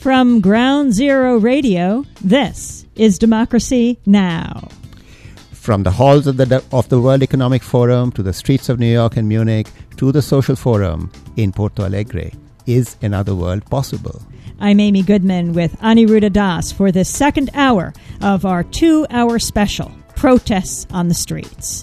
From Ground Zero Radio, this is Democracy Now! From the halls of the World Economic Forum to the streets of New York and Munich to the Social Forum in Porto Alegre, is another world possible? I'm Amy Goodman with Aniruddha Das for this second hour of our 2-hour special, Protests on the Streets.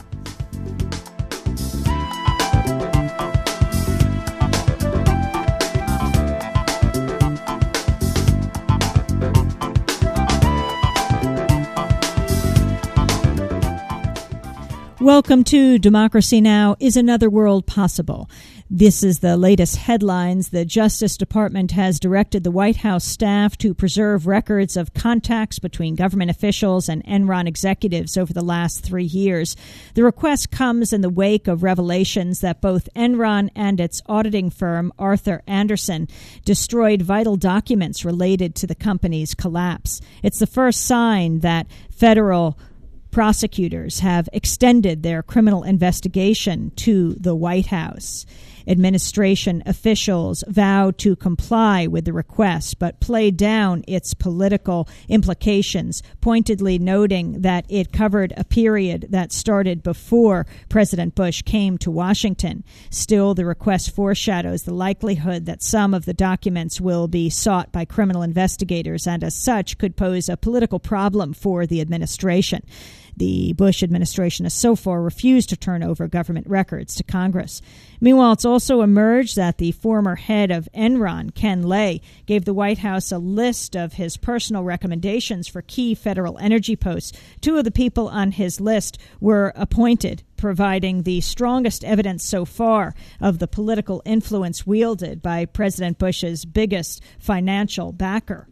Welcome to Democracy Now! Is Another World Possible? This is the latest headlines. The Justice Department has directed the White House staff to preserve records of contacts between government officials and Enron executives over the last 3 years. The request comes in the wake of revelations that both Enron and its auditing firm, Arthur Andersen, destroyed vital documents related to the company's collapse. It's the first sign that federal prosecutors have extended their criminal investigation to the White House. Administration officials vowed to comply with the request, but played down its political implications, pointedly noting that it covered a period that started before President Bush came to Washington. Still, the request foreshadows the likelihood that some of the documents will be sought by criminal investigators and, as such, could pose a political problem for the administration. The Bush administration has so far refused to turn over government records to Congress. Meanwhile, it's also emerged that the former head of Enron, Ken Lay, gave the White House a list of his personal recommendations for key federal energy posts. 2 of the people on his list were appointed, providing the strongest evidence so far of the political influence wielded by President Bush's biggest financial backer.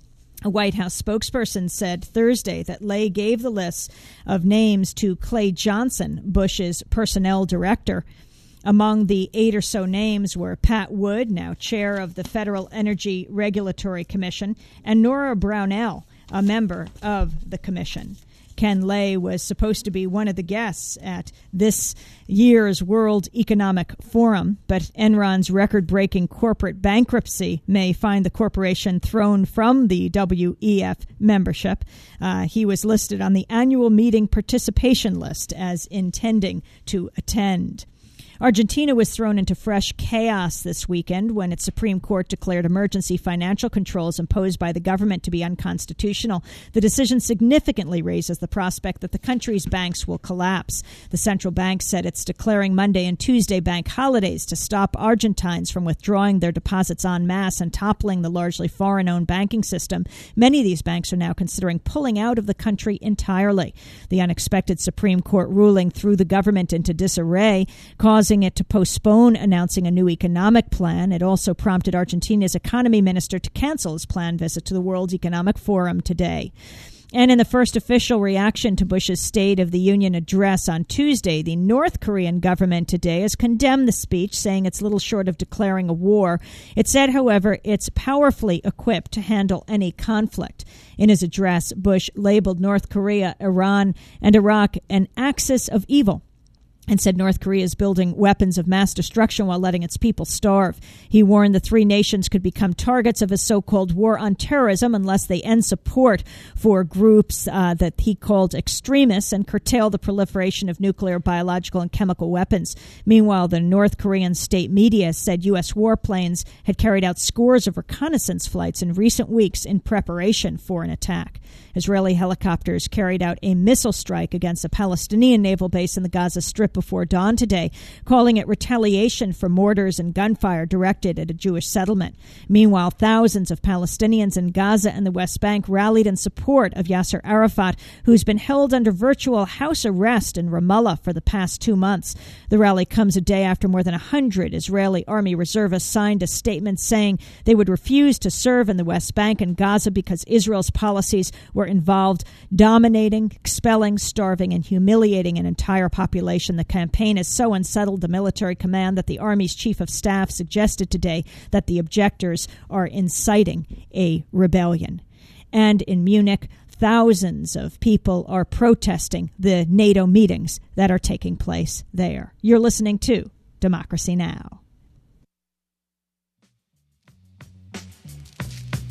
A White House spokesperson said Thursday that Lay gave the list of names to Clay Johnson, Bush's personnel director. Among the 8 or so names were Pat Wood, now chair of the Federal Energy Regulatory Commission, and Nora Brownell, a member of the commission. Ken Lay was supposed to be one of the guests at this year's World Economic Forum, but Enron's record-breaking corporate bankruptcy may find the corporation thrown from the WEF membership. He was listed on the annual meeting participation list as intending to attend. Argentina was thrown into fresh chaos this weekend when its Supreme Court declared emergency financial controls imposed by the government to be unconstitutional. The decision significantly raises the prospect that the country's banks will collapse. The central bank said it's declaring Monday and Tuesday bank holidays to stop Argentines from withdrawing their deposits en masse and toppling the largely foreign-owned banking system. Many of these banks are now considering pulling out of the country entirely. The unexpected Supreme Court ruling threw the government into disarray, causing it to postpone announcing a new economic plan. It also prompted Argentina's economy minister to cancel his planned visit to the World Economic Forum today. And in the first official reaction to Bush's State of the Union address on Tuesday, the North Korean government today has condemned the speech, saying it's little short of declaring a war. It said, however, it's powerfully equipped to handle any conflict. In his address, Bush labeled North Korea, Iran, and Iraq an axis of evil, and said North Korea is building weapons of mass destruction while letting its people starve. He warned the 3 nations could become targets of a so-called war on terrorism unless they end support for groups that he called extremists and curtail the proliferation of nuclear, biological, and chemical weapons. Meanwhile, the North Korean state media said U.S. warplanes had carried out scores of reconnaissance flights in recent weeks in preparation for an attack. Israeli helicopters carried out a missile strike against a Palestinian naval base in the Gaza Strip before dawn today, calling it retaliation for mortars and gunfire directed at a Jewish settlement. Meanwhile, thousands of Palestinians in Gaza and the West Bank rallied in support of Yasser Arafat, who's been held under virtual house arrest in Ramallah for the past 2 months. The rally comes a day after more than 100 Israeli army reservists signed a statement saying they would refuse to serve in the West Bank and Gaza because Israel's policies were involved dominating, expelling, starving, and humiliating an entire population. The campaign has so unsettled the military command that the Army's chief of staff suggested today that the objectors are inciting a rebellion. And in Munich, thousands of people are protesting the NATO meetings that are taking place there. You're listening to Democracy Now!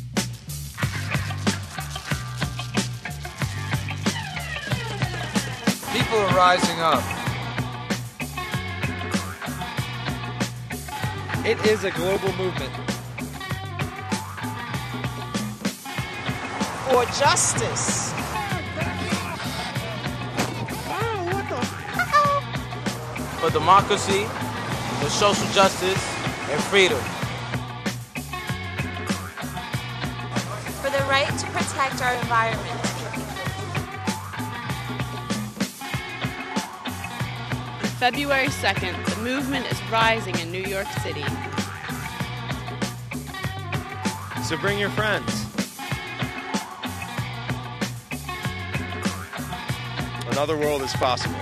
people are rising up. It is a global movement. For justice. For democracy, for social justice, and freedom. For the right to protect our environment. On February 2nd, the movement is rising in New York City. So bring your friends. Another world is possible.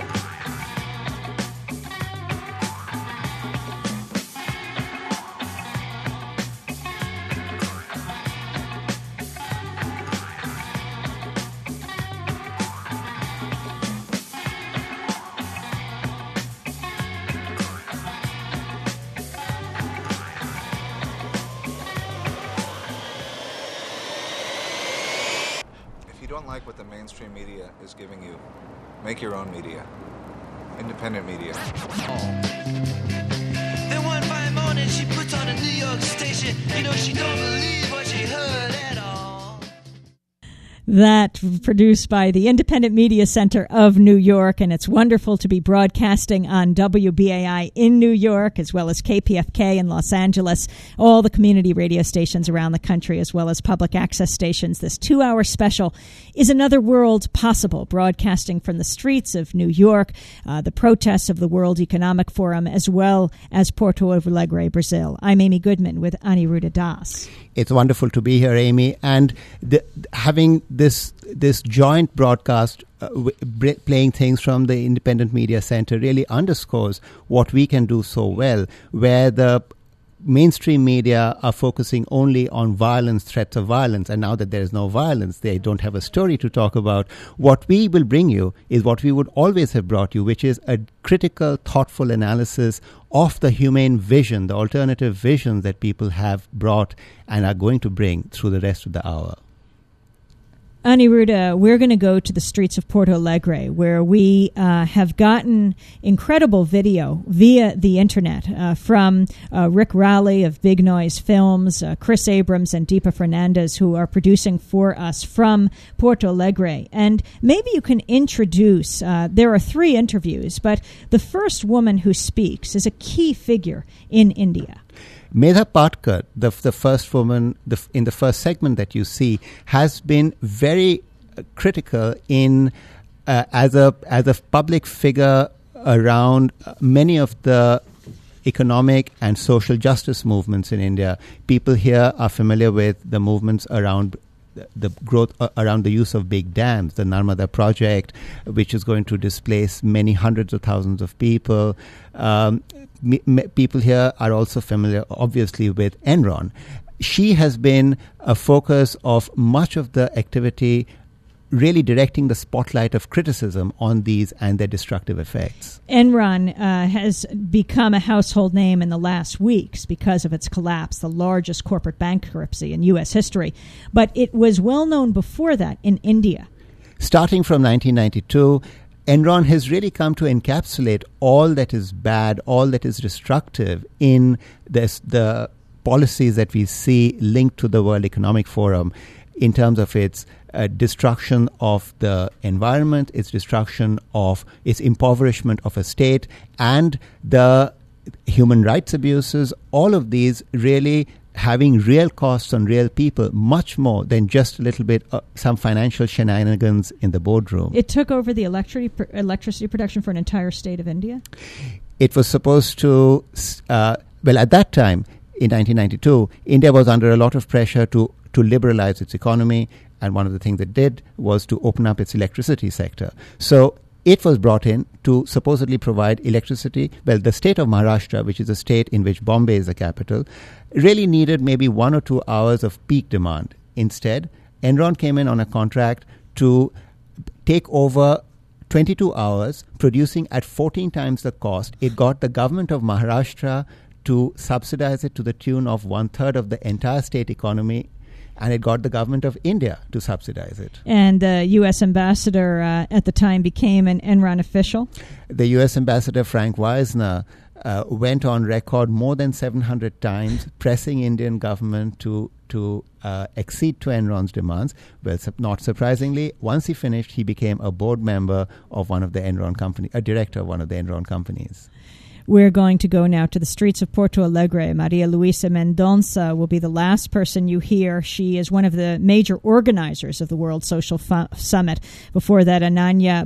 If you don't like what the mainstream media is giving you, make your own media. Independent media. Then one fine morning she puts on a New York station. You know she don't believe what she heard at all. That produced by the Independent Media Center of New York, and it's wonderful to be broadcasting on WBAI in New York, as well as KPFK in Los Angeles, all the community radio stations around the country, as well as public access stations. This 2-hour special is Another World Possible, broadcasting from the streets of New York, the protests of the World Economic Forum, as well as Porto Alegre, Brazil. I'm Amy Goodman with Aniruddha Das. It's wonderful to be here, Amy, and having this joint broadcast playing things from the Independent Media Center really underscores what we can do so well, where the mainstream media are focusing only on violence, threats of violence, and now that there is no violence, they don't have a story to talk about. What we will bring you is what we would always have brought you, which is a critical, thoughtful analysis of the humane vision, the alternative vision that people have brought and are going to bring through the rest of the hour. Aniruddha, we're going to go to the streets of Porto Alegre, where we have gotten incredible video via the internet from Rick Rowley of Big Noise Films, Chris Abrams and Deepa Fernandez, who are producing for us from Porto Alegre. And maybe you can introduce, there are 3 interviews, but the first woman who speaks is a key figure in India. Medha Patkar, the first woman in the first segment that you see, has been very critical in as a public figure around many of the economic and social justice movements in India. People here are familiar with the movements around the growth around the use of big dams, the Narmada project, which is going to displace many hundreds of thousands of people. People here are also familiar, obviously, with Enron. She has been a focus of much of the activity, really directing the spotlight of criticism on these and their destructive effects. Enron has become a household name in the last weeks because of its collapse, the largest corporate bankruptcy in U.S. history. But it was well known before that in India. Starting from 1992, Enron has really come to encapsulate all that is bad, all that is destructive in the policies that we see linked to the World Economic Forum in terms of its destruction of the environment, its destruction of its impoverishment of a state, and the human rights abuses. All of these really having real costs on real people, much more than just a little bit some financial shenanigans in the boardroom. It took over the electricity production for an entire state of India? It was supposed to, at that time, in 1992, India was under a lot of pressure to liberalize its economy, and one of the things it did was to open up its electricity sector. So it was brought in to supposedly provide electricity. Well, the state of Maharashtra, which is a state in which Bombay is the capital, really needed maybe 1 or 2 hours of peak demand. Instead, Enron came in on a contract to take over 22 hours, producing at 14 times the cost. It got the government of Maharashtra to subsidize it to the tune of 1/3 of the entire state economy. and it got the government of India to subsidize it. And the U.S. ambassador at the time became an Enron official. The U.S. ambassador Frank Wisner went on record more than 700 times pressing Indian government to accede to Enron's demands. Well, not surprisingly, once he finished, he became a board member of one of the Enron company, a director of one of the Enron companies. We're going to go now to the streets of Porto Alegre. Maria Luisa Mendonça will be the last person you hear. She is one of the major organizers of the World Social Summit. Before that, Ananya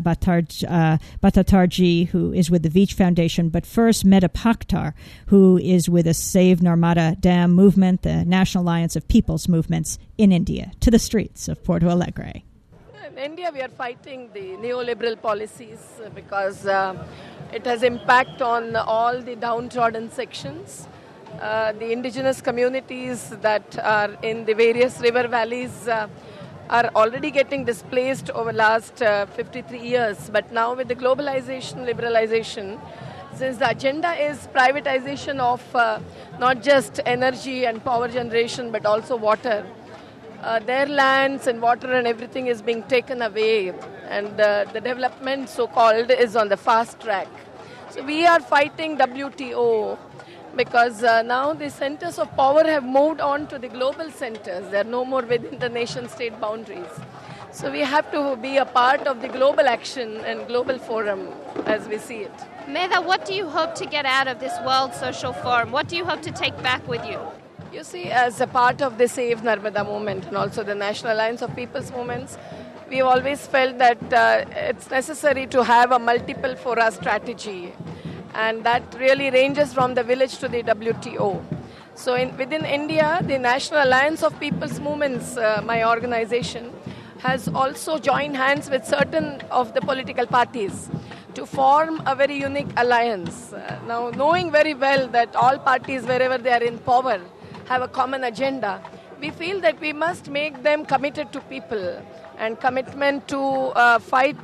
Bhattacharjee, who is with the Veitch Foundation. But first, Medha Pakhtar, who is with the Save Narmada Dam movement, the National Alliance of People's Movements in India. To the streets of Porto Alegre. In India, we are fighting the neoliberal policies because it has impact on all the downtrodden sections. The indigenous communities that are in the various river valleys are already getting displaced over the last 53 years. But now with the globalization, liberalization, since the agenda is privatization of not just energy and power generation, but also water, their lands and water and everything is being taken away, and the development, so-called, is on the fast track. So we are fighting WTO because now the centers of power have moved on to the global centers. They are no more within the nation-state boundaries. So we have to be a part of the global action and global forum as we see it. Medha, what do you hope to get out of this World Social Forum? What do you hope to take back with you? You see, as a part of the Save Narmada movement and also the National Alliance of People's Movements, we've always felt that it's necessary to have a multiple fora strategy, and that really ranges from the village to the WTO. So within India, the National Alliance of People's Movements, my organization, has also joined hands with certain of the political parties to form a very unique alliance. Now, knowing very well that all parties, wherever they are in power, have a common agenda, we feel that we must make them committed to people, and commitment to fight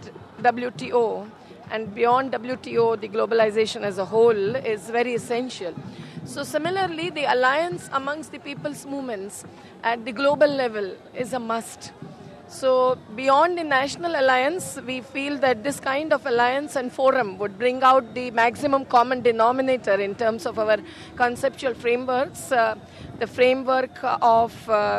WTO and beyond WTO, the globalization as a whole is very essential. So similarly, the alliance amongst the people's movements at the global level is a must. So beyond the national alliance, we feel that this kind of alliance and forum would bring out the maximum common denominator in terms of our conceptual frameworks, the framework of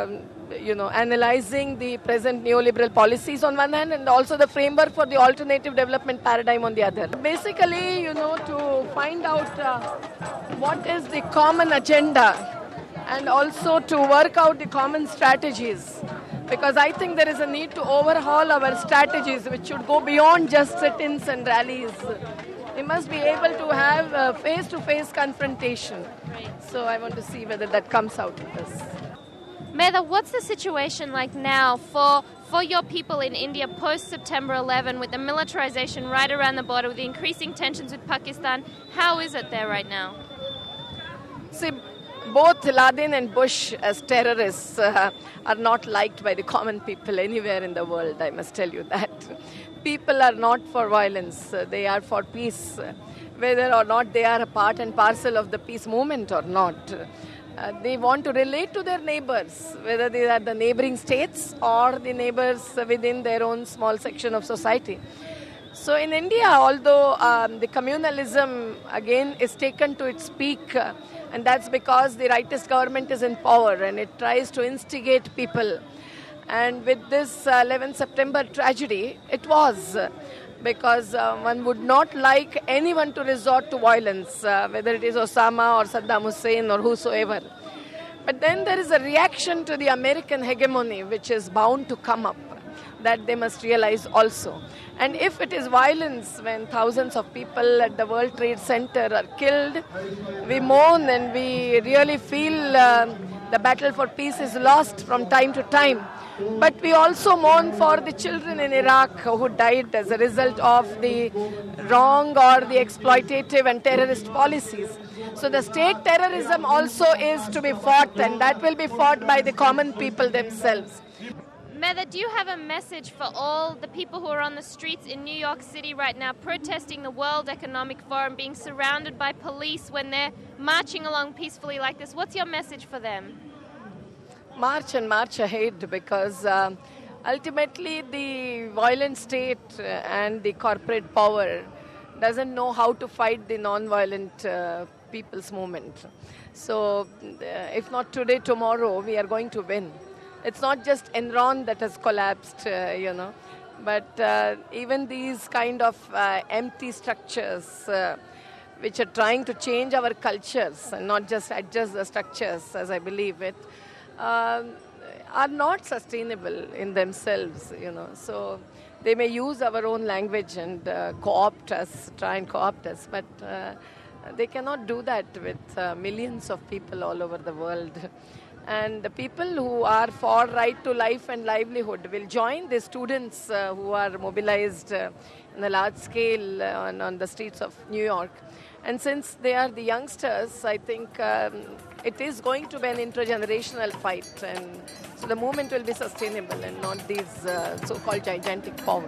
analyzing the present neoliberal policies on one hand, and also the framework for the alternative development paradigm on the other. Basically, to find out what is the common agenda and also to work out the common strategies. Because I think there is a need to overhaul our strategies, which should go beyond just sit-ins and rallies. We must be able to have face-to-face confrontation. Right. So I want to see whether that comes out of this. Medha, what's the situation like now for your people in India post-September 11 with the militarization right around the border, with the increasing tensions with Pakistan? How is it there right now? See, both Laden and Bush as terrorists are not liked by the common people anywhere in the world, I must tell you that. People are not for violence, they are for peace, whether or not they are a part and parcel of the peace movement or not. They want to relate to their neighbors, whether they are the neighboring states or the neighbors within their own small section of society. So in India, although the communalism again is taken to its peak, and that's because the rightist government is in power and it tries to instigate people. And with this 11 September tragedy, it was because one would not like anyone to resort to violence, whether it is Osama or Saddam Hussein or whosoever. But then there is a reaction to the American hegemony which is bound to come up, that they must realize also. And if it is violence when thousands of people at the World Trade Center are killed, we mourn and we really feel the battle for peace is lost from time to time. But we also mourn for the children in Iraq who died as a result of the wrong or the exploitative and terrorist policies. So the state terrorism also is to be fought, and that will be fought by the common people themselves. Medha, do you have a message for all the people who are on the streets in New York City right now protesting the World Economic Forum, being surrounded by police when they're marching along peacefully like this? What's your message for them? march and march ahead, because ultimately the violent state and the corporate power doesn't know how to fight the non-violent people's movement. So if not today, tomorrow, we are going to win. It's not just Enron that has collapsed, but even these kind of empty structures which are trying to change our cultures and not just adjust the structures as I believe it, are not sustainable in themselves, So they may use our own language and try and co-opt us, but they cannot do that with millions of people all over the world. And the people who are for right to life and livelihood will join the students who are mobilized in a large scale on the streets of New York. And since they are the youngsters, I think it is going to be an intergenerational fight. And so the movement will be sustainable and not these so-called gigantic powers.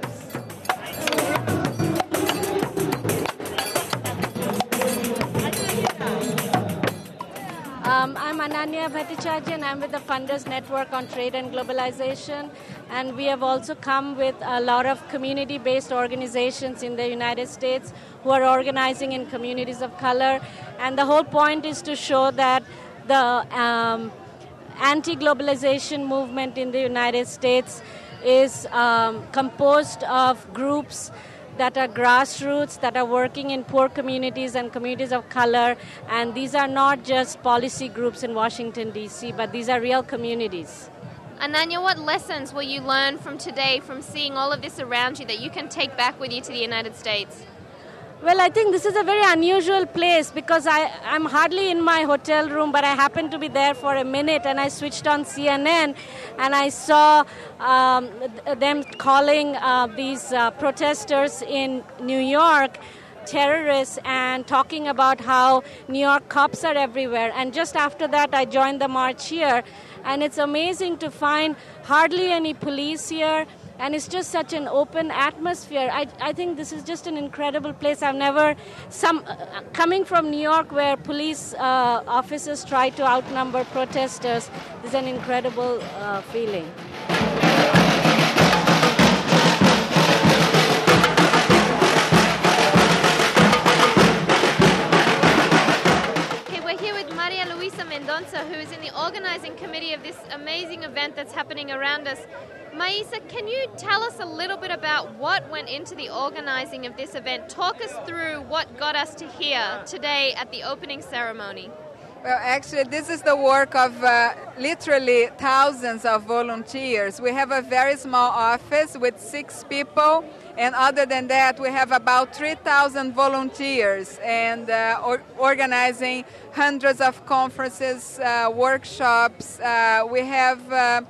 I'm Ananya Bhattacharya and I'm with the Funders Network on Trade and Globalization. And we have also come with a lot of community-based organizations in the United States who are organizing in communities of color. And the whole point is to show that the anti-globalization movement in the United States is composed of groups that are grassroots, that are working in poor communities and communities of color. And these are not just policy groups in Washington, D.C., but these are real communities. Ananya, what lessons will you learn from today, from seeing all of this around you, that you can take back with you to the United States? Well, I think this is a very unusual place because I'm hardly in my hotel room, but I happened to be there for a minute and I switched on CNN and I saw them calling these protesters in New York terrorists and talking about how New York cops are everywhere. And just after that, I joined the march here. And it's amazing to find hardly any police here. And it's just such an open atmosphere. I think this is just an incredible place. I've never, coming from New York where police officers try to outnumber protesters, is an incredible feeling. Mendonça, who is in the organizing committee of this amazing event that's happening around us. Maisa, can you tell us a little bit about what went into the organizing of this event? Talk us through what got us to here today at the opening ceremony. Well, actually, this is the work of literally thousands of volunteers. We have a very small office with 6 people, and other than that, we have about 3,000 volunteers and organizing hundreds of conferences, workshops. We have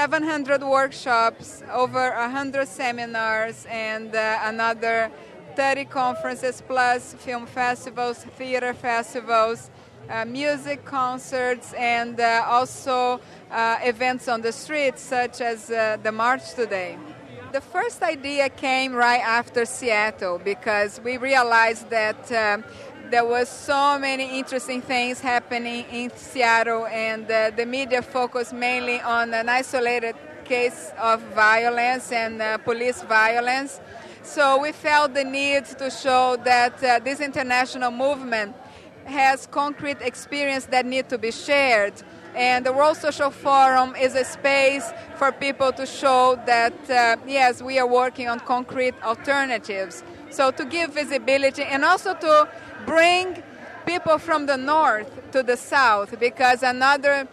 700 workshops, over 100 seminars, and another 30 conferences, plus film festivals, theater festivals, music concerts, and also events on the streets, such as the march today. The first idea came right after Seattle because we realized that there was so many interesting things happening in Seattle, and the media focused mainly on an isolated case of violence and police violence. So we felt the need to show that this international movement has concrete experience that need to be shared. And the World Social Forum is a space for people to show that, yes, we are working on concrete alternatives. So to give visibility and also to bring people from the north to the south, because another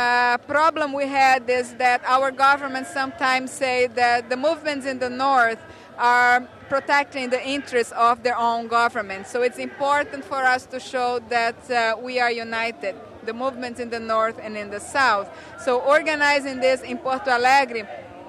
problem we had is that our governments sometimes say that the movements in the north are protecting the interests of their own government. So it's important for us to show that we are united, the movements in the north and in the south. So organizing this in Porto Alegre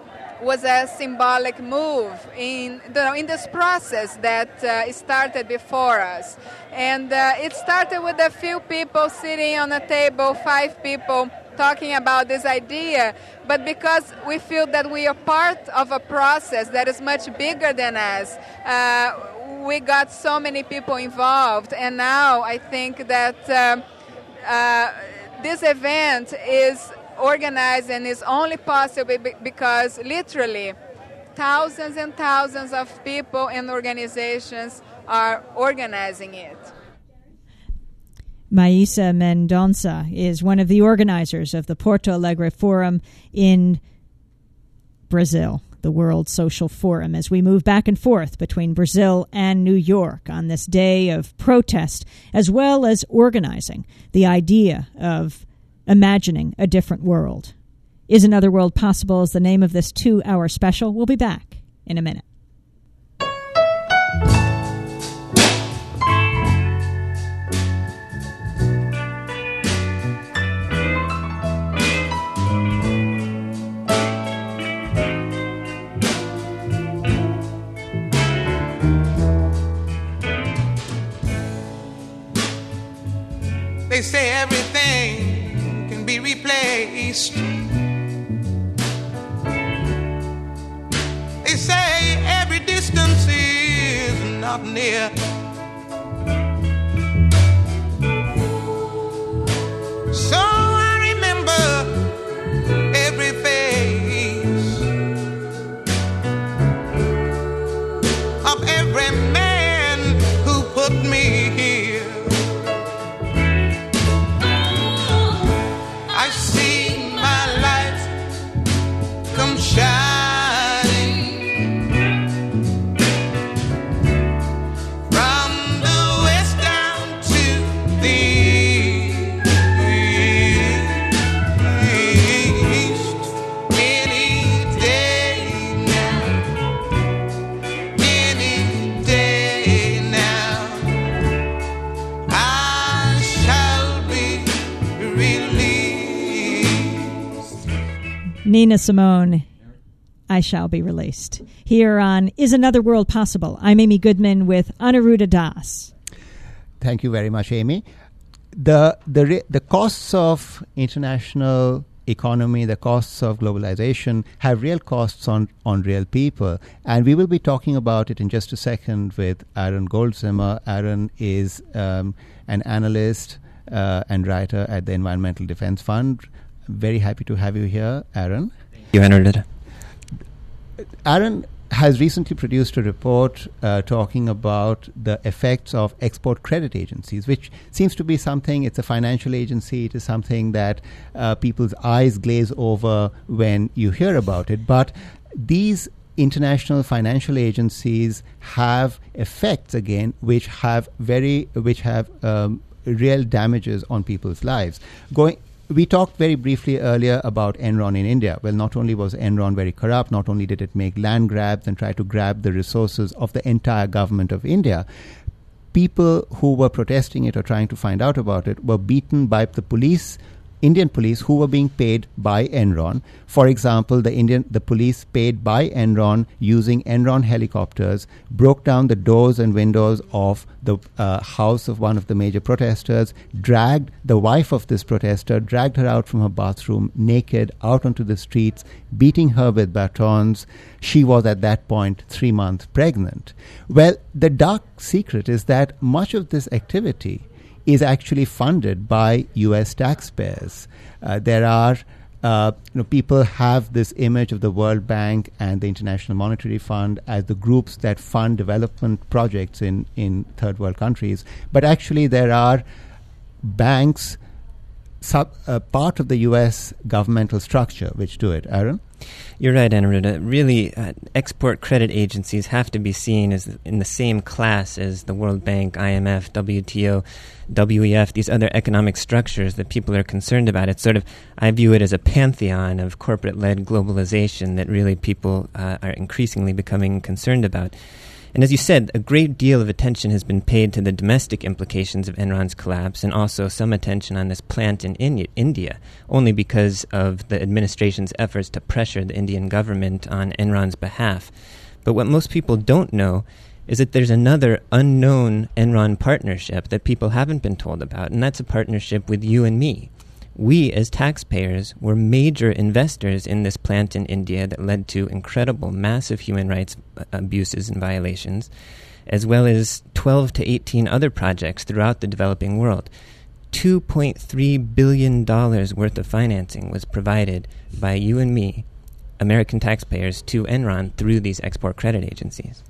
was a symbolic move in this process that started before us. And it started with a few people sitting on a table, 5 people, talking about this idea, but because we feel that we are part of a process that is much bigger than us, we got so many people involved, and now I think that this event is organized, and it's only possible because literally thousands and thousands of people and organizations are organizing it. Maísa Mendonça is one of the organizers of the Porto Alegre Forum in Brazil, the World Social Forum, as we move back and forth between Brazil and New York on this day of protest, as well as organizing the idea of imagining a different world. Is Another World Possible is the name of this 2-hour special. We'll be back in a minute. They say everything can be replaced. They say every distance is not near. So I remember every face of every man who put me here. Nina Simone, I Shall Be Released. Here on Is Another World Possible? I'm Amy Goodman with Anuruddha Das. Thank you very much, Amy. The costs of international economy, the costs of globalization have real costs on real people. And we will be talking about it in just a second with Aaron Goldzimmer. Aaron is an analyst and writer at the Environmental Defense Fund. Very happy to have you here, Aaron. Thank you, Anuruddha. Aaron has recently produced a report talking about the effects of export credit agencies, which seems to be something, it's a financial agency, it is something that people's eyes glaze over when you hear about it. But these international financial agencies have effects, again, which have real damages on people's lives. We talked very briefly earlier about Enron in India. Well, not only was Enron very corrupt, not only did it make land grabs and try to grab the resources of the entire government of India, people who were protesting it or trying to find out about it were beaten by the police, Indian police, who were being paid by Enron. For example, the police paid by Enron using Enron helicopters broke down the doors and windows of the house of one of the major protesters, dragged the wife of this protester, dragged her out from her bathroom naked out onto the streets, beating her with batons. She was at that point 3 months pregnant. Well, the dark secret is that much of this activity is actually funded by U.S. taxpayers. People have this image of the World Bank and the International Monetary Fund as the groups that fund development projects in third world countries. But actually there are banks, part of the U.S. governmental structure, which do it. Aaron? You're right, Anuruddha. Really, export credit agencies have to be seen as in the same class as the World Bank, IMF, WTO, WEF, these other economic structures that people are concerned about. It's I view it as a pantheon of corporate-led globalization that really people are increasingly becoming concerned about. And as you said, a great deal of attention has been paid to the domestic implications of Enron's collapse, and also some attention on this plant in India, only because of the administration's efforts to pressure the Indian government on Enron's behalf. But what most people don't know is that there's another unknown Enron partnership that people haven't been told about, and that's a partnership with you and me. We, as taxpayers, were major investors in this plant in India that led to incredible, massive human rights abuses and violations, as well as 12 to 18 other projects throughout the developing world. $2.3 billion worth of financing was provided by you and me, American taxpayers, to Enron through these export credit agencies.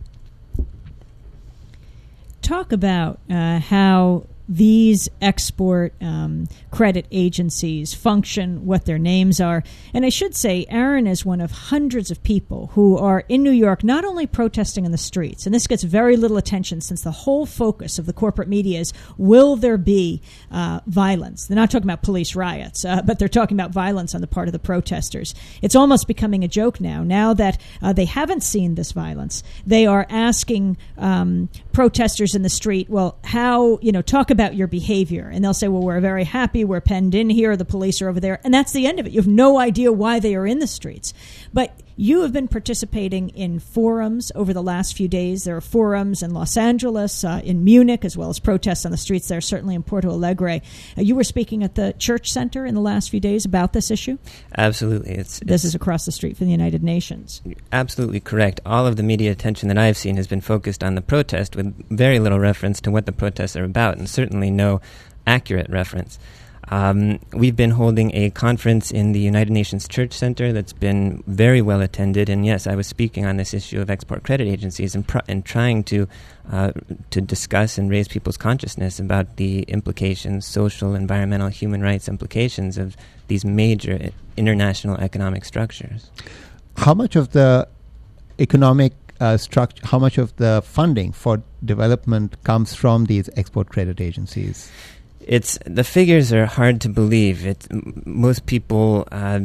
Talk about how these export credit agencies function, what their names are. And I should say, Aaron is one of hundreds of people who are in New York not only protesting in the streets, and this gets very little attention since the whole focus of the corporate media is, will there be violence? They're not talking about police riots, but they're talking about violence on the part of the protesters. It's almost becoming a joke now that they haven't seen this violence. They are asking protesters in the street, well, how, talk about your behavior. And they'll say, well, we're very happy, we're penned in here, the police are over there. And that's the end of it. You have no idea why they are in the streets. But you have been participating in forums over the last few days. There are forums in Los Angeles, in Munich, as well as protests on the streets there, certainly in Porto Alegre. You were speaking at the Church Center in the last few days about this issue? Absolutely. This is across the street from the United Nations. Absolutely correct. All of the media attention that I've seen has been focused on the protest with very little reference to what the protests are about, and certainly no accurate reference. We've been holding a conference in the United Nations Church Center that's been very well attended, and yes, I was speaking on this issue of export credit agencies and trying to discuss and raise people's consciousness about the implications, social, environmental, human rights implications of these major international economic structures. How much of the economic structure, how much of the funding for development comes from these export credit agencies? The figures are hard to believe. Most people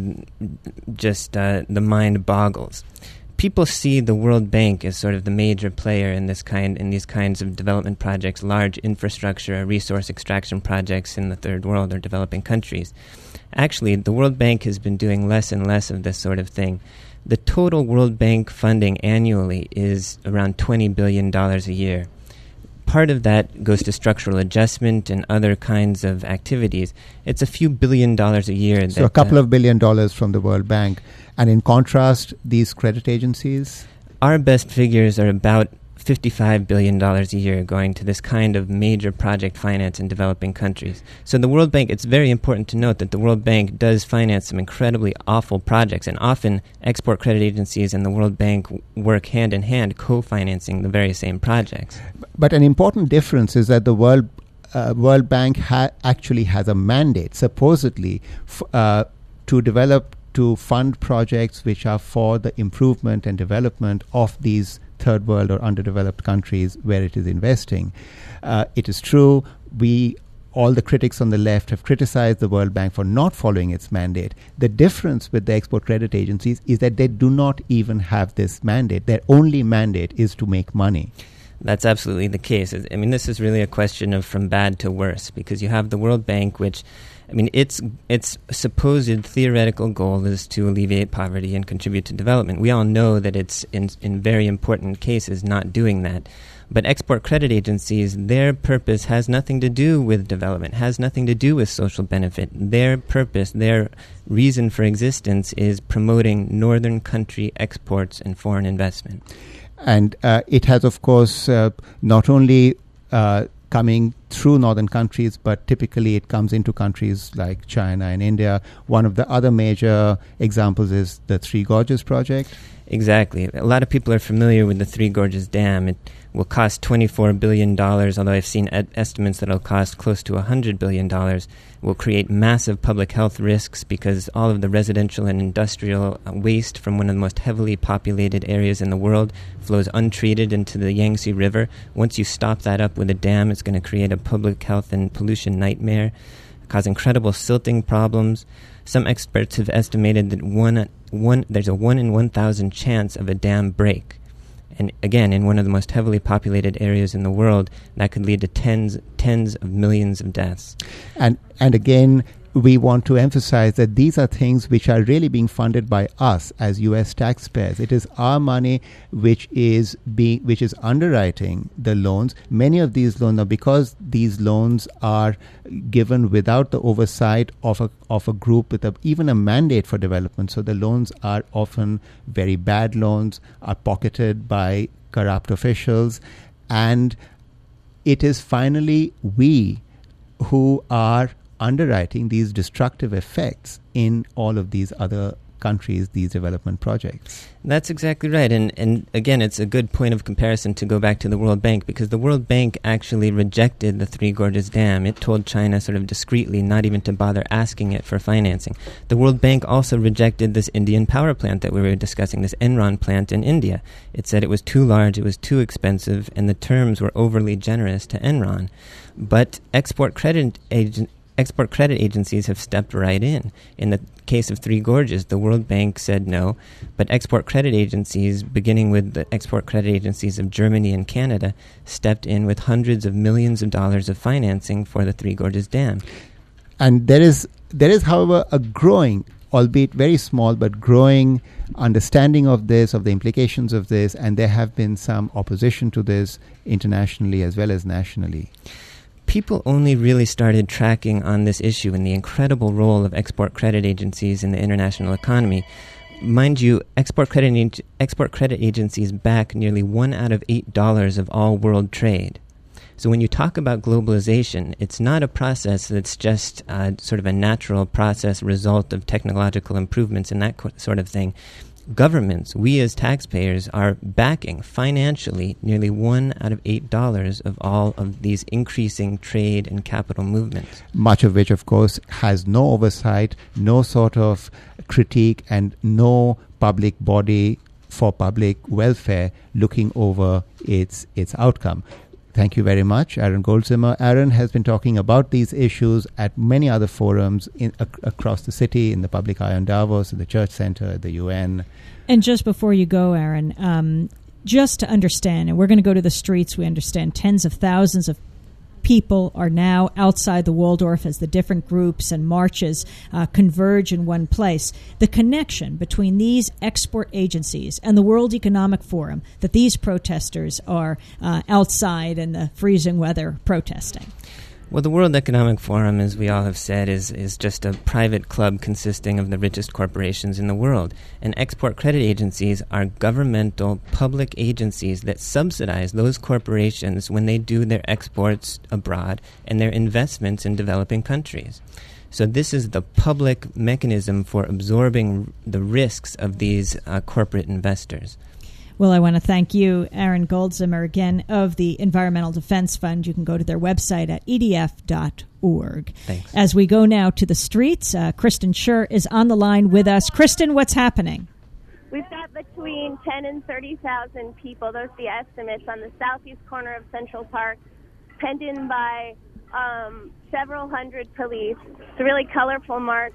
the mind boggles. People see the World Bank as sort of the major player in these kinds of development projects, large infrastructure, resource extraction projects in the third world or developing countries. Actually, the World Bank has been doing less and less of this sort of thing. The total World Bank funding annually is around $20 billion a year. Part of that goes to structural adjustment and other kinds of activities. It's a few $1 billion a year. So a couple of $1 billion from the World Bank. And in contrast, these credit agencies? Our best figures are about $55 billion a year going to this kind of major project finance in developing countries. So the World Bank, it's very important to note that the World Bank does finance some incredibly awful projects, and often export credit agencies and the World Bank work hand in hand, co-financing the very same projects. But an important difference is that the World Bank actually has a mandate, supposedly, to fund projects which are for the improvement and development of these third world or underdeveloped countries where it is investing. It is true, all the critics on the left have criticized the World Bank for not following its mandate. The difference with the export credit agencies is that they do not even have this mandate. Their only mandate is to make money. That's absolutely the case. I mean, this is really a question of from bad to worse, because you have the World Bank, which, I mean, its supposed theoretical goal is to alleviate poverty and contribute to development. We all know that it's, in very important cases, not doing that. But export credit agencies, their purpose has nothing to do with development, has nothing to do with social benefit. Their purpose, their reason for existence is promoting northern country exports and foreign investment. And it has, of course, not only coming through northern countries, but typically it comes into countries like China and India. One of the other major examples is the Three Gorges project. Exactly. A lot of people are familiar with the Three Gorges Dam. It will cost $24 billion, although I've seen estimates that it'll cost close to $100 billion. It will create massive public health risks because all of the residential and industrial waste from one of the most heavily populated areas in the world flows untreated into the Yangtze River. Once you stop that up with a dam, it's going to create a public health and pollution nightmare, cause incredible silting problems. Some experts have estimated that there's a 1 in 1,000 chance of a dam break. And again, in one of the most heavily populated areas in the world, that could lead to tens of millions of deaths. And again, we want to emphasize that these are things which are really being funded by us as U.S. taxpayers. It is our money which is underwriting the loans. Many of these loans are because these loans are given without the oversight of a group with even a mandate for development. So the loans are often very bad loans, are pocketed by corrupt officials, and it is finally we who are underwriting these destructive effects in all of these other countries, these development projects. That's exactly right. And again, it's a good point of comparison to go back to the World Bank, because the World Bank actually rejected the Three Gorges Dam. It told China sort of discreetly not even to bother asking it for financing. The World Bank also rejected this Indian power plant that we were discussing, this Enron plant in India. It said it was too large, it was too expensive, and the terms were overly generous to Enron. But export credit agencies have stepped right in. In the case of Three Gorges, the World Bank said no, but export credit agencies, beginning with the export credit agencies of Germany and Canada, stepped in with hundreds of millions of dollars of financing for the Three Gorges Dam. And there is, however, a growing, albeit very small, but growing understanding of this, of the implications of this, and there have been some opposition to this internationally as well as nationally. People only really started tracking on this issue and the incredible role of export credit agencies in the international economy. Mind you, export credit agencies back nearly $1 out of $8 of all world trade. So when you talk about globalization, it's not a process that's just sort of a natural process result of technological improvements and that sort of thing. Governments, we as taxpayers, are backing financially nearly $1 out of $8 of all of these increasing trade and capital movements. Much of which, of course, has no oversight, no sort of critique, and no public body for public welfare looking over its outcome. Thank you very much, Aaron Goldzimmer. Aaron has been talking about these issues at many other forums across the city, in the public eye on Davos, at the Church Center, at the UN. And just before you go, Aaron, just to understand, and we're going to go to the streets, we understand tens of thousands of people are now outside the Waldorf as the different groups and marches converge in one place. The connection between these export agencies and the World Economic Forum, that these protesters are outside in the freezing weather protesting. Well, the World Economic Forum, as we all have said, is just a private club consisting of the richest corporations in the world. And export credit agencies are governmental public agencies that subsidize those corporations when they do their exports abroad and their investments in developing countries. So this is the public mechanism for absorbing the risks of these corporate investors. Well, I want to thank you, Aaron Goldzimmer, again, of the Environmental Defense Fund. You can go to their website at edf.org. Thanks. As we go now to the streets, Kristen Schur is on the line with us. Kristen, what's happening? We've got between 10 and 30,000 people, those are the estimates, on the southeast corner of Central Park, penned in by several hundred police. It's a really colorful march.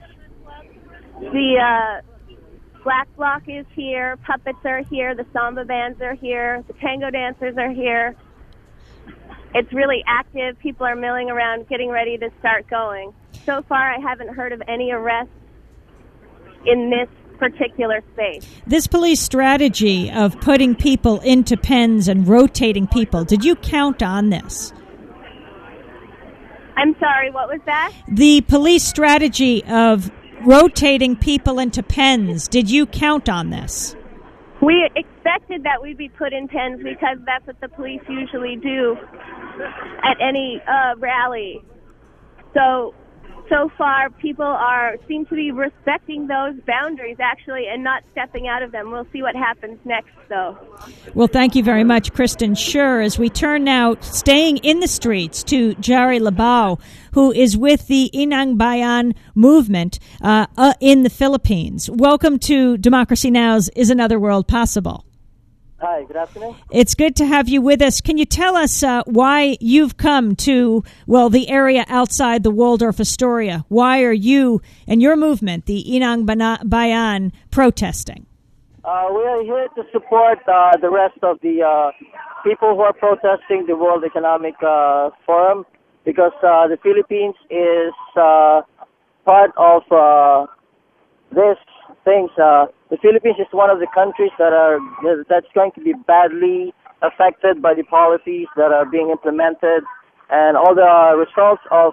The Black Bloc is here, puppets are here, the samba bands are here, the tango dancers are here. It's really active. People are milling around, getting ready to start going. So far, I haven't heard of any arrests in this particular space. This police strategy of putting people into pens and rotating people, did you count on this? I'm sorry, what was that? The police strategy of rotating people into pens. Did you count on this? We expected that we'd be put in pens because that's what the police usually do at any rally. So far, people seem to be respecting those boundaries, actually, and not stepping out of them. We'll see what happens next, though. Well, thank you very much, Kristen Schur. As we turn now, staying in the streets, to Jari Labau, who is with the Inang Bayan movement in the Philippines. Welcome to Democracy Now's Is Another World Possible? Hi, good afternoon. It's good to have you with us. Can you tell us why you've come to, the area outside the Waldorf Astoria? Why are you and your movement, the Inang Bayan, protesting? We are here to support the rest of the people who are protesting the World Economic Forum, because the Philippines is part of this things. The Philippines is one of the countries that's going to be badly affected by the policies that are being implemented, and all the results of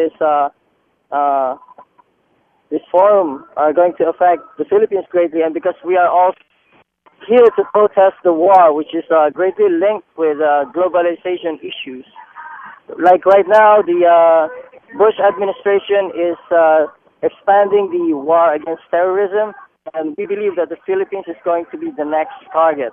this forum are going to affect the Philippines greatly. And because we are all here to protest the war, which is greatly linked with globalization issues. Like right now, the Bush administration is expanding the war against terrorism, and we believe that the Philippines is going to be the next target.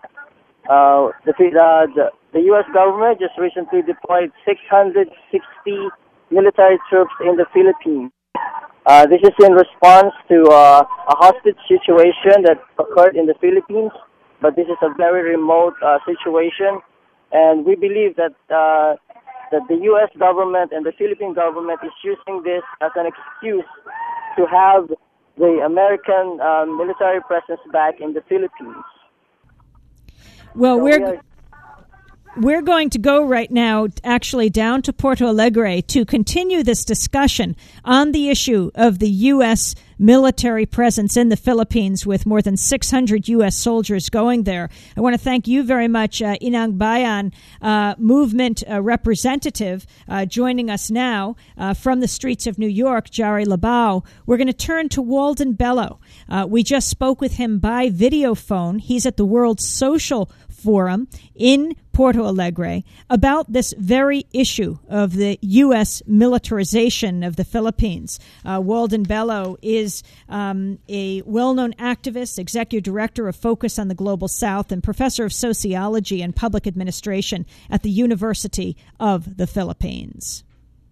The U.S. government just recently deployed 660 military troops in the Philippines. This is in response to a hostage situation that occurred in the Philippines, but this is a very remote situation, and we believe that the U.S. government and the Philippine government is using this as an excuse to have the American military presence back in the Philippines. Well, we're going to go right now actually down to Porto Alegre to continue this discussion on the issue of the U.S. military presence in the Philippines with more than 600 U.S. soldiers going there. I want to thank you very much, Inang Bayan, movement representative, joining us now from the streets of New York, Jari Labao. We're going to turn to Walden Bello. We just spoke with him by video phone. He's at the World Social Forum in Porto Alegre about this very issue of the U.S. militarization of the Philippines. Walden Bello is a well-known activist, executive director of Focus on the Global South, and professor of sociology and public administration at the University of the Philippines.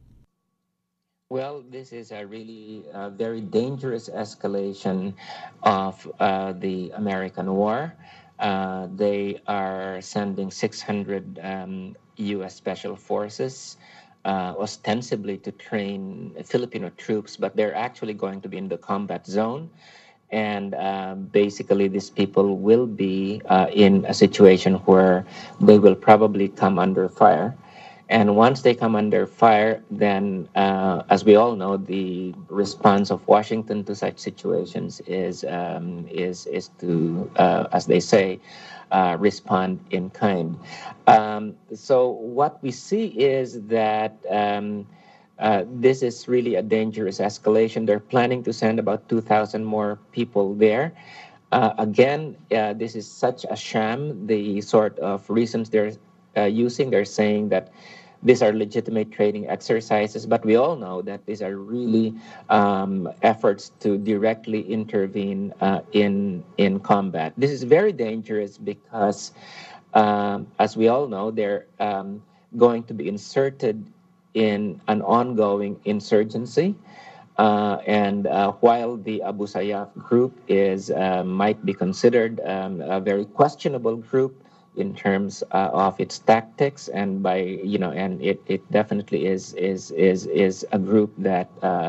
Well, this is a really very dangerous escalation of the American war. They are sending 600 U.S. Special Forces, ostensibly to train Filipino troops, but they're actually going to be in the combat zone. And basically, these people will be in a situation where they will probably come under fire. And once they come under fire, then, as we all know, the response of Washington to such situations is to, as they say, respond in kind. So what we see is that this is really a dangerous escalation. They're planning to send about 2,000 more people there. Again, this is such a sham. The sort of reasons they're using, they're saying that these are legitimate training exercises, but we all know that these are really efforts to directly intervene in combat. This is very dangerous because, as we all know, they're going to be inserted in an ongoing insurgency. And while the Abu Sayyaf group might be considered a very questionable group in terms of its tactics, and it definitely is a group that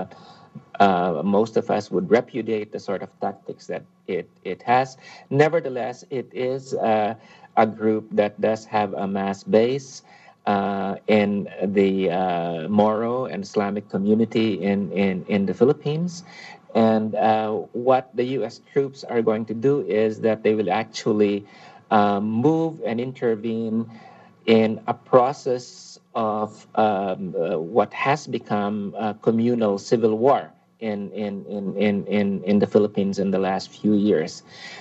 most of us would repudiate the sort of tactics that it has. Nevertheless, it is a group that does have a mass base in the Moro and Islamic community in the Philippines. And what the U.S. troops are going to do is that they will actually move and intervene in a process of what has become a communal civil war in the Philippines in the last few years.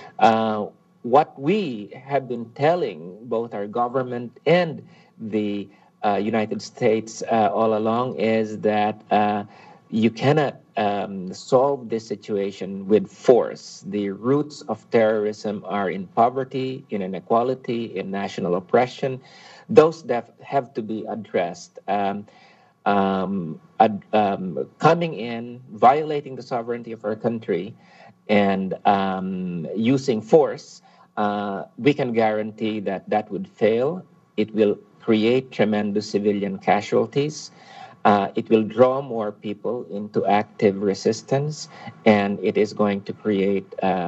What we have been telling both our government and the United States all along is that you cannot solve this situation with force. The roots of terrorism are in poverty, in inequality, in national oppression. Those have to be addressed. Coming in, violating the sovereignty of our country, and using force, we can guarantee that would fail. It will create tremendous civilian casualties. It will draw more people into active resistance, and it is going to create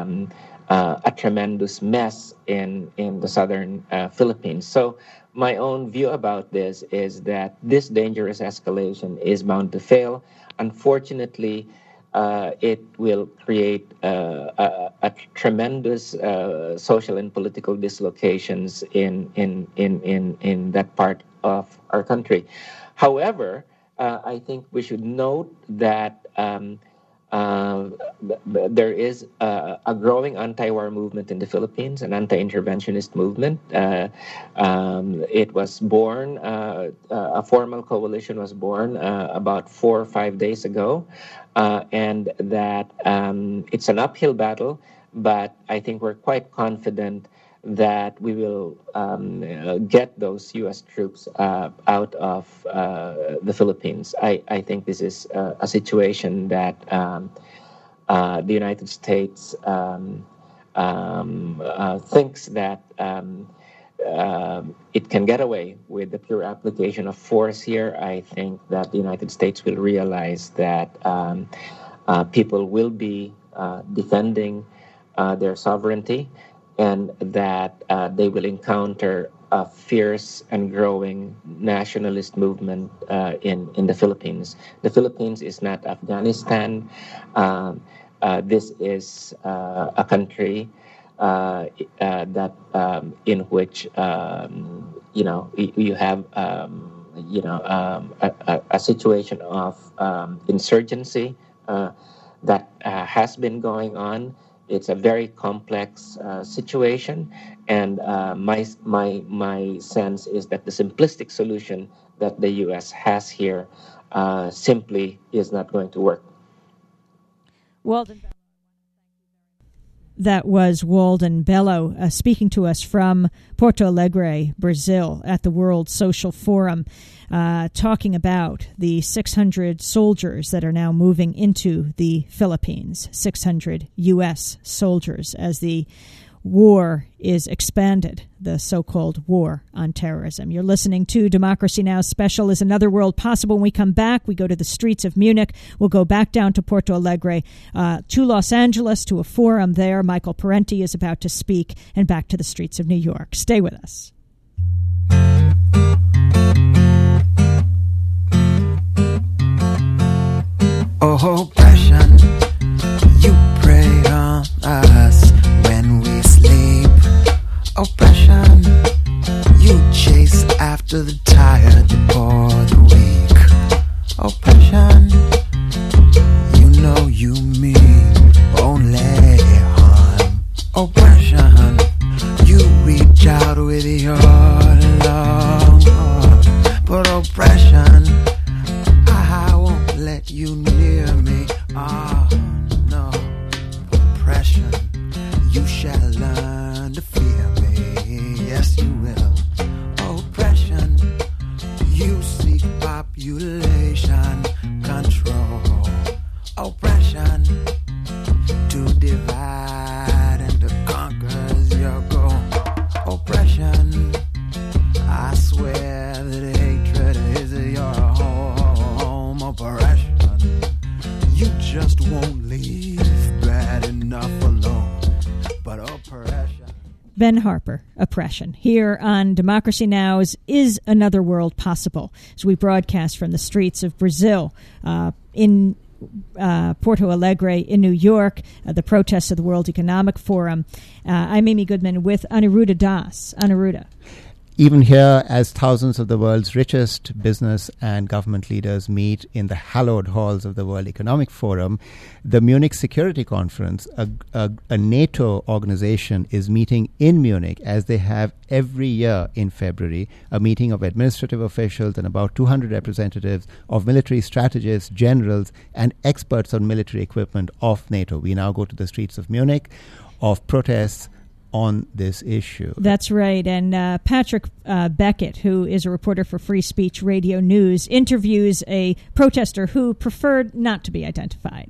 a tremendous mess in the southern Philippines. So my own view about this is that this dangerous escalation is bound to fail. Unfortunately, it will create a tremendous social and political dislocations in that part of our country. However, I think we should note that there is a growing anti-war movement in the Philippines, an anti-interventionist movement. It was born, a formal coalition was born about 4 or 5 days ago, and that it's an uphill battle, but I think we're quite confident that we will get those U.S. troops out of the Philippines. I think this is a situation that the United States thinks that it can get away with the pure application of force here. I think that the United States will realize that people will be defending their sovereignty, and that they will encounter a fierce and growing nationalist movement in the Philippines. The Philippines is not Afghanistan. This is a country that in which you have a situation of insurgency that has been going on. It's a very complex situation, and my sense is that the simplistic solution that the U.S. has here simply is not going to work. Walden. That was Walden Bello speaking to us from Porto Alegre, Brazil, at the World Social Forum, talking about the 600 soldiers that are now moving into the Philippines, 600 U.S. soldiers, as the war is expanded, the so-called war on terrorism. You're listening to Democracy Now! Special Is Another World Possible. When we come back, we go to the streets of Munich. We'll go back down to Porto Alegre, to Los Angeles, to a forum there. Michael Parenti is about to speak, and back to the streets of New York. Stay with us. Oh, oppression, you prey on us when we sleep. Oppression, you chase after the tired, the poor, the weak. Oppression, you know you mean only harm. Oppression, you reach out with your long arm. But oppression, I won't let you near me. Oh no, oppression, you shall learn to fear me. Yes, you will. Oppression, you seek population control. Oppression, to divide and to conquer is your goal. Oppression, I swear that hatred is your home. Oppression, you just won't leave bad enough alone. But oppression. Ben Harper, Oppression, here on Democracy Now!'s Is Another World Possible, as we broadcast from the streets of Brazil, in Porto Alegre in New York, the protests of the World Economic Forum. I'm Amy Goodman with Aniruddha Das. Aniruddha. Even here, as thousands of the world's richest business and government leaders meet in the hallowed halls of the World Economic Forum, the Munich Security Conference, a NATO organization, is meeting in Munich, as they have every year in February, a meeting of administrative officials and about 200 representatives of military strategists, generals, and experts on military equipment of NATO. We now go to the streets of Munich of protests on this issue. That's right. And Patrick Beckett, who is a reporter for Free Speech Radio News, interviews a protester who preferred not to be identified.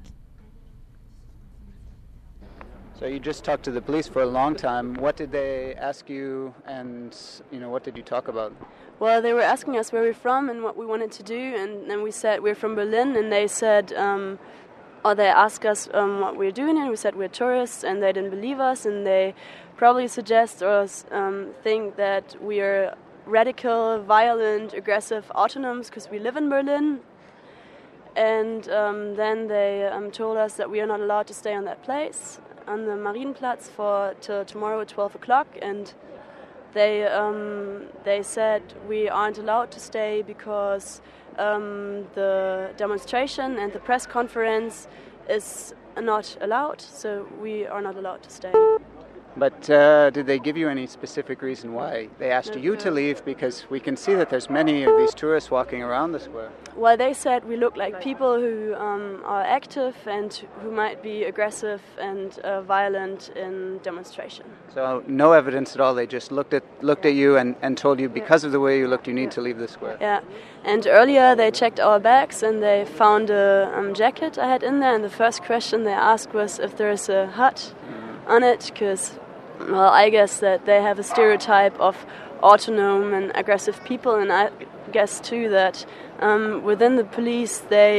So you just talked to the police for a long time. What did they ask you, and what did you talk about? Well, they were asking us where we're from and what we wanted to do, and then we said we're from Berlin, and they said, or they asked us what we're doing, and we said we're tourists, and they didn't believe us, and they probably suggest or think that we are radical, violent, aggressive autonomes because we live in Berlin. And then they told us that we are not allowed to stay on that place, on the Marienplatz, till tomorrow at 12 o'clock. And they said we aren't allowed to stay because the demonstration and the press conference is not allowed, so we are not allowed to stay. But did they give you any specific reason why they asked you to leave? Because we can see that there's many of these tourists walking around the square. Well, they said we look like people who are active and who might be aggressive and violent in demonstration. So no evidence at all. They just looked at you and told you because of the way you looked, you need to leave the square. Yeah, and earlier they checked our bags and they found a jacket I had in there. And the first question they asked was if there is a hut on it, because, well, I guess that they have a stereotype of autonomous and aggressive people, and I guess too that within the police they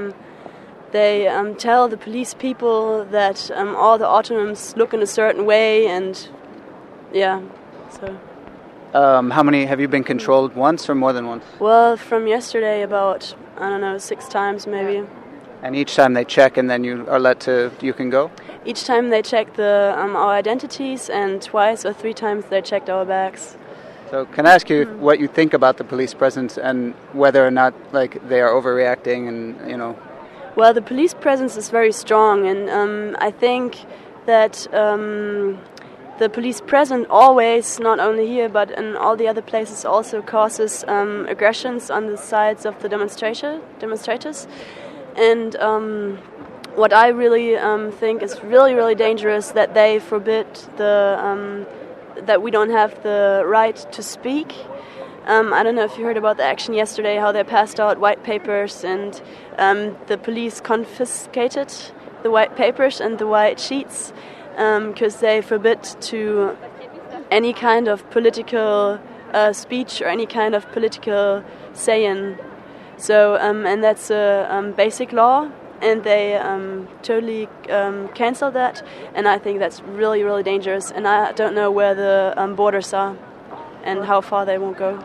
tell the police people that all the autonoms look in a certain way, and yeah, so. How many have you been controlled? Once or more than once? Well, from yesterday about, 6 times maybe. And each time they check, and then you are you can go? Each time they check our identities, and twice or 3 times they checked our bags. So can I ask you what you think about the police presence and whether or not they are overreacting and, Well, the police presence is very strong, and I think that the police presence always, not only here but in all the other places, also causes aggressions on the sides of the demonstrators. And what I really think is really, really dangerous, that they forbid that we don't have the right to speak. I don't know if you heard about the action yesterday, how they passed out white papers, and the police confiscated the white papers and the white sheets because they forbid to any kind of political speech or any kind of political saying. So, and that's a basic law, and they totally cancel that, and I think that's really, really dangerous, and I don't know where the borders are and how far they won't go.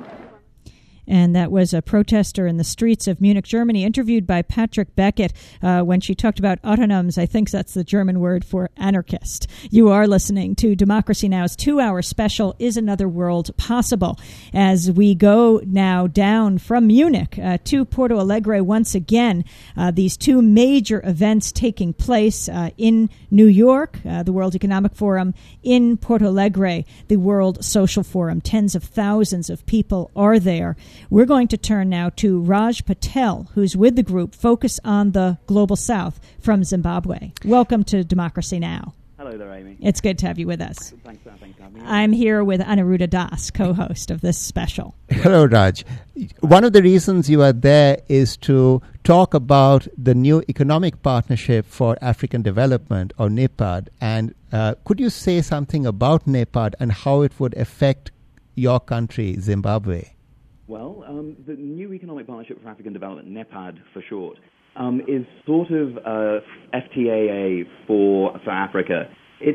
And that was a protester in the streets of Munich, Germany, interviewed by Patrick Beckett when she talked about autonoms. I think that's the German word for anarchist. You are listening to Democracy Now!'s 2-hour special, Is Another World Possible? As we go now down from Munich to Porto Alegre once again. These 2 major events taking place in New York, the World Economic Forum, in Porto Alegre, the World Social Forum. Tens of thousands of people are there. We're going to turn now to Raj Patel, who's with the group Focus on the Global South from Zimbabwe. Welcome to Democracy Now! Hello there, Amy. It's good to have you with us. Thanks for having me. I'm here with Anuruddha Das, co-host of this special. Hello, Raj. One of the reasons you are there is to talk about the new Economic Partnership for African Development, or NEPAD. And could you say something about NEPAD and how it would affect your country, Zimbabwe? Well, the new Economic Partnership for African Development, NEPAD for short, is sort of FTAA for Africa.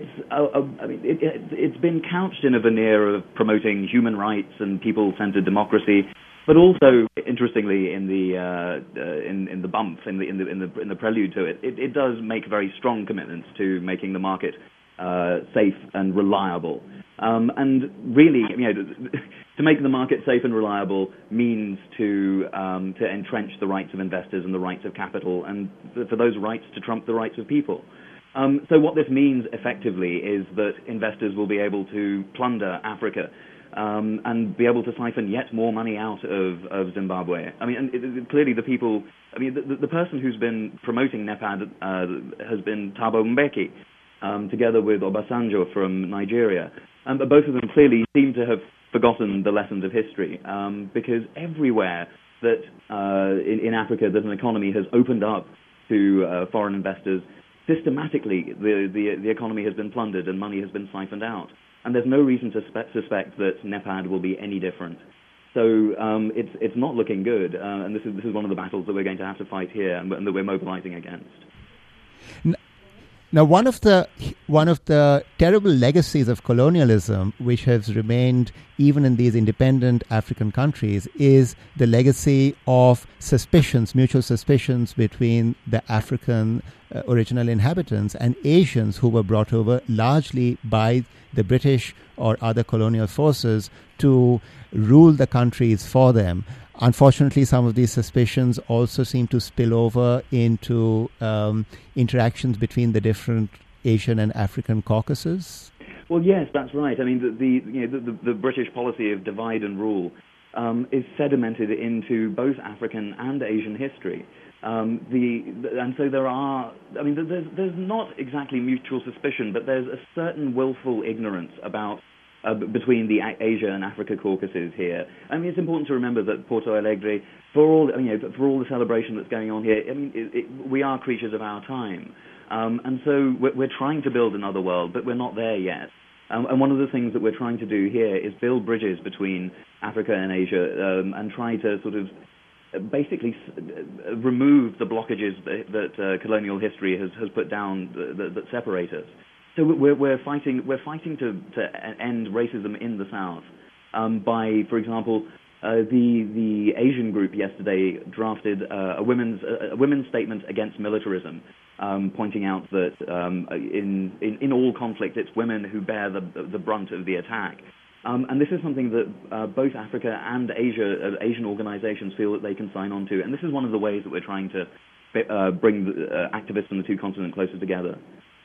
It's been couched in a veneer of promoting human rights and people-centered democracy, but also, interestingly, in the bump, in the prelude to it, it does make very strong commitments to making the market safe and reliable. And really, to make the market safe and reliable means to entrench the rights of investors and the rights of capital, and for those rights to trump the rights of people. So what this means effectively is that investors will be able to plunder Africa and be able to siphon yet more money out of Zimbabwe. Clearly the people, the person who's been promoting NEPAD has been Thabo Mbeki, together with Obasanjo from Nigeria. But both of them clearly seem to have forgotten the lessons of history, because everywhere that in Africa that an economy has opened up to foreign investors, systematically the economy has been plundered and money has been siphoned out. And there's no reason to suspect that NEPAD will be any different. So it's not looking good, and this is one of the battles that we're going to have to fight here and that we're mobilizing against. Now, one of the terrible legacies of colonialism, which has remained even in these independent African countries, is the legacy of suspicions, mutual suspicions between the African original inhabitants and Asians who were brought over largely by the British or other colonial forces to rule the countries for them. Unfortunately, some of these suspicions also seem to spill over into interactions between the different Asian and African caucuses. Well, yes, that's right. I mean, the British policy of divide and rule is sedimented into both African and Asian history. And so there are, I mean, there's not exactly mutual suspicion, but there's a certain willful ignorance about between the Asia and Africa caucuses here. I mean, it's important to remember that Porto Alegre, for all the celebration that's going on here, I mean, we are creatures of our time, and so we're trying to build another world, but we're not there yet. And one of the things that we're trying to do here is build bridges between Africa and Asia, and try to sort of basically remove the blockages that colonial history has put down that separate us. So we're fighting to end racism in the South by, for example, the Asian group yesterday drafted a women's statement against militarism, pointing out that in all conflict it's women who bear the brunt of the attack. And this is something that both Africa and Asian organizations feel that they can sign on to. And this is one of the ways that we're trying to bring the activists from the two continents closer together.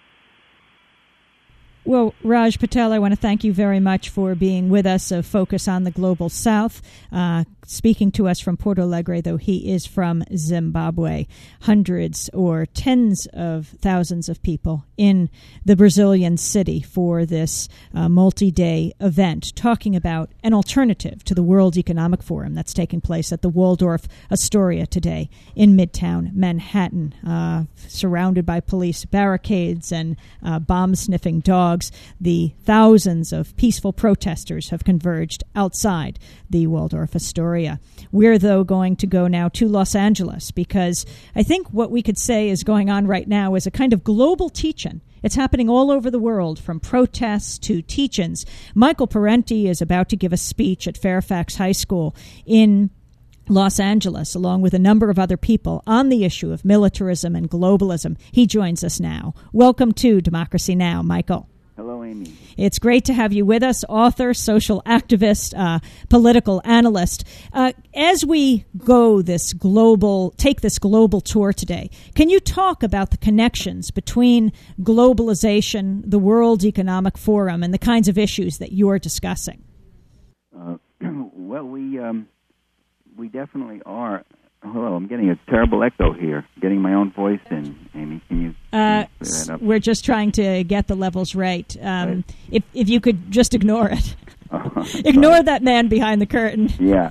Well, Raj Patel, I want to thank you very much for being with us, a focus on the Global South. Speaking to us from Porto Alegre, though he is from Zimbabwe. Hundreds or tens of thousands of people in the Brazilian city for this multi-day event, talking about an alternative to the World Economic Forum that's taking place at the Waldorf Astoria today in Midtown Manhattan, surrounded by police barricades and bomb-sniffing dogs. The thousands of peaceful protesters have converged outside the Waldorf Astoria. We're, though, going to go now to Los Angeles because I think what we could say is going on right now is a kind of global teach-in. It's happening all over the world, from protests to teach-ins. Michael Parenti is about to give a speech at Fairfax High School in Los Angeles, along with a number of other people, on the issue of militarism and globalism. He joins us now. Welcome to Democracy Now!, Michael. Hello, Amy. It's great to have you with us, author, social activist, political analyst. As we go take this global tour today, can you talk about the connections between globalization, the World Economic Forum, and the kinds of issues that you're discussing? Well, we definitely are. Hello, I'm getting a terrible echo here. Getting my own voice in, Amy. Can you clear that up? We're just trying to get the levels right. If you could just ignore it. Ignore that man behind the curtain. Yeah.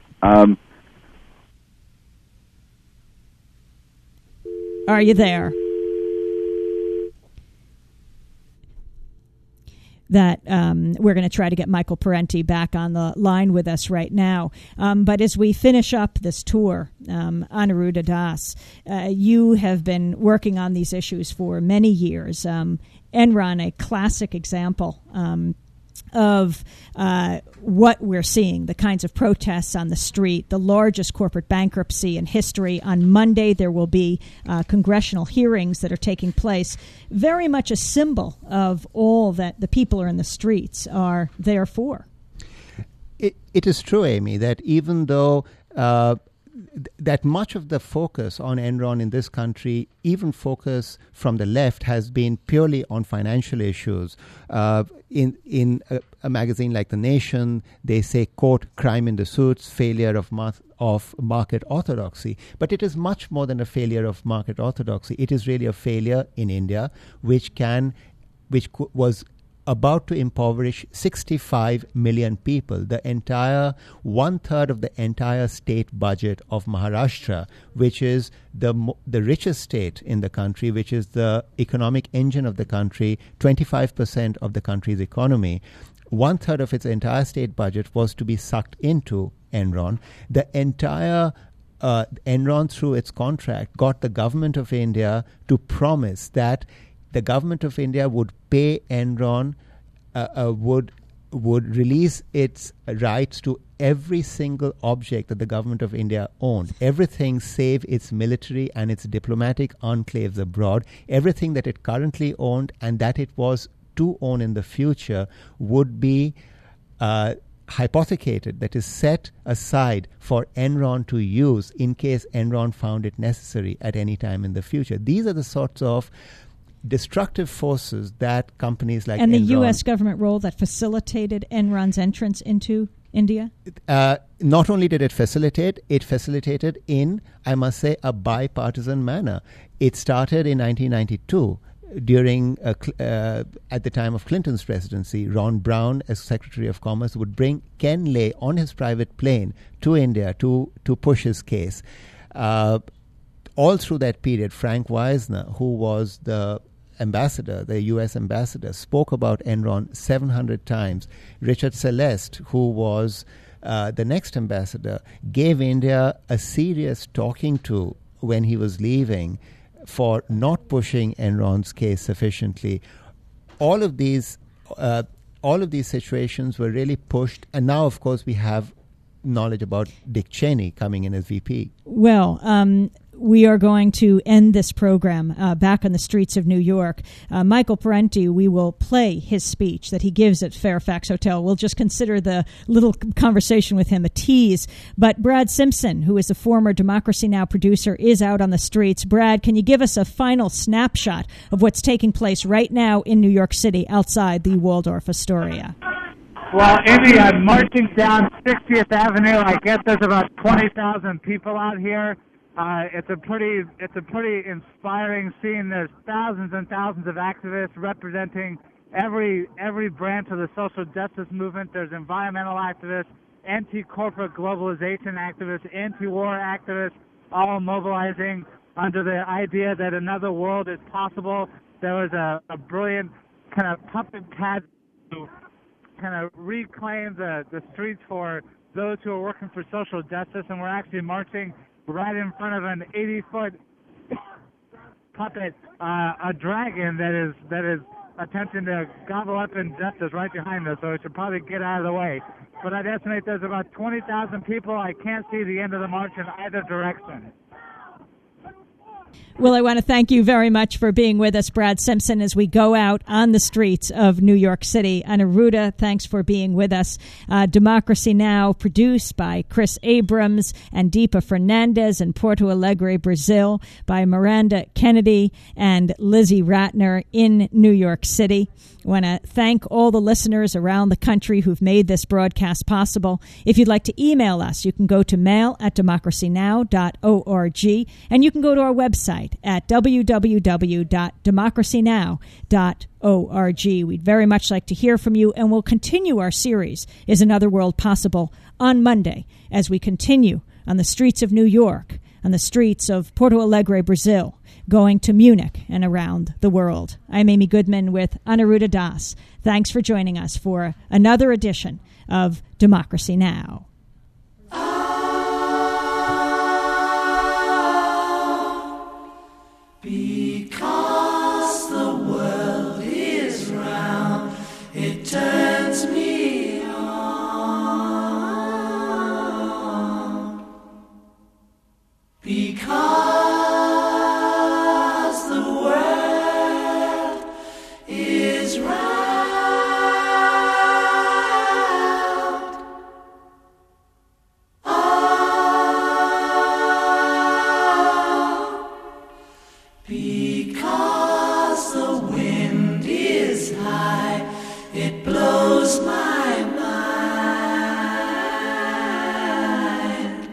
Are you there? That we're going to try to get Michael Parenti back on the line with us right now. But as we finish up this tour, Aniruddha Das, you have been working on these issues for many years. Enron, a classic example of what we're seeing, the kinds of protests on the street, the largest corporate bankruptcy in history. On Monday, there will be congressional hearings that are taking place, very much a symbol of all that the people are in the streets are there for. It is true, Amy, that even though that much of the focus on Enron in this country, even focus from the left, has been purely on financial issues. In a magazine like The Nation, they say, quote, crime in the suits, failure of market orthodoxy. But it is much more than a failure of market orthodoxy. It is really a failure in India, which was about to impoverish 65 million people, the entire 1/3 of the entire state budget of Maharashtra, which is the richest state in the country, which is the economic engine of the country, 25% of the country's economy. 1/3 of its entire state budget was to be sucked into Enron. The entire Enron, through its contract, got the government of India to promise that the government of India would pay Enron, would release its rights to every single object that the government of India owned. Everything save its military and its diplomatic enclaves abroad. Everything that it currently owned and that it was to own in the future would be hypothecated, that is set aside for Enron to use in case Enron found it necessary at any time in the future. These are the sorts of destructive forces that companies like and Enron... the U.S. government role that facilitated Enron's entrance into India? Not only did it facilitated in, I must say, a bipartisan manner. It started in 1992 during, at the time of Clinton's presidency. Ron Brown, as Secretary of Commerce, would bring Ken Lay on his private plane to India to push his case. All through that period, Frank Wisner, who was the ambassador, the U.S. ambassador, spoke about Enron 700 times. Richard Celeste, who was the next ambassador, gave India a serious talking to when he was leaving for not pushing Enron's case sufficiently. All of these situations were really pushed, and now, of course, we have knowledge about Dick Cheney coming in as VP. Well, we are going to end this program back on the streets of New York. Michael Parenti, we will play his speech that he gives at Fairfax Hotel. We'll just consider the little conversation with him a tease. But Brad Simpson, who is a former Democracy Now! Producer, is out on the streets. Brad, can you give us a final snapshot of what's taking place right now in New York City outside the Waldorf Astoria? Well, Amy, I'm marching down 60th Avenue. I guess there's about 20,000 people out here. It's a pretty inspiring scene. There's thousands and thousands of activists representing every branch of the social justice movement. There's environmental activists, anti-corporate globalization activists, anti-war activists, all mobilizing under the idea that another world is possible. There was a brilliant kind of puppet pad to kind of reclaim the streets for those who are working for social justice, and we're actually marching right in front of an 80-foot puppet, a dragon that is attempting to gobble up injustice right behind us, so it should probably get out of the way. But I'd estimate there's about 20,000 people. I can't see the end of the march in either direction. Well, I want to thank you very much for being with us, Brad Simpson, as we go out on the streets of New York City. Anuruddha, thanks for being with us. Democracy Now! Produced by Chris Abrams and Deepa Fernandez in Porto Alegre, Brazil, by Miranda Kennedy and Lizzie Ratner in New York City. I want to thank all the listeners around the country who've made this broadcast possible. If you'd like to email us, you can go to mail@democracynow.org, and you can go to our website at www.democracynow.org. We'd very much like to hear from you, and we'll continue our series, Is Another World Possible, on Monday as we continue on the streets of New York, on the streets of Porto Alegre, Brazil, going to Munich and around the world. I'm Amy Goodman with Anuruddha Das. Thanks for joining us for another edition of Democracy Now! Because the world is round, it turns me on. Because the world is round. Oh, because the wind is high, it blows my mind.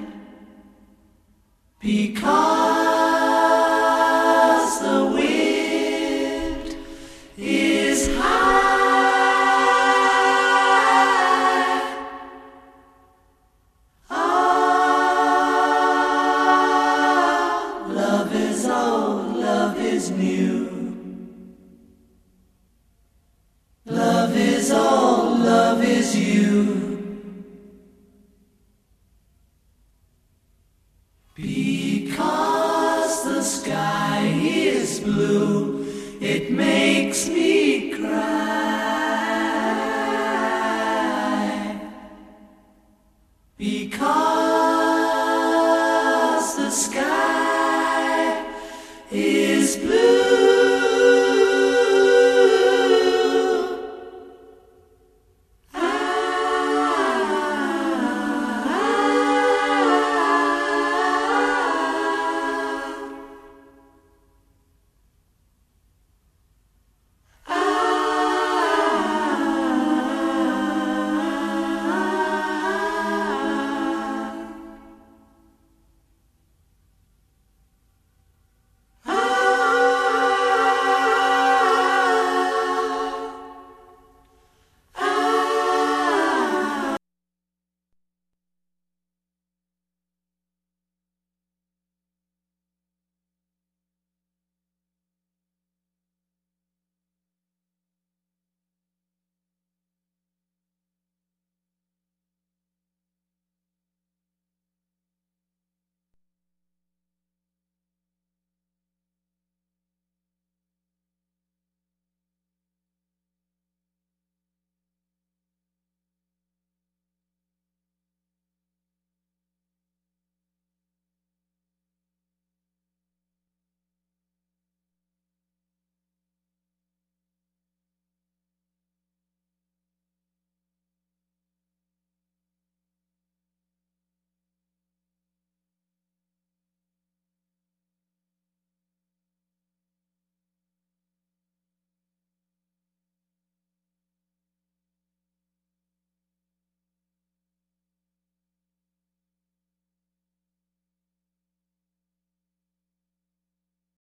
Because the wind is high. Ah, love is old, love is new. Love is old, love is you. Because the sky is blue, it makes me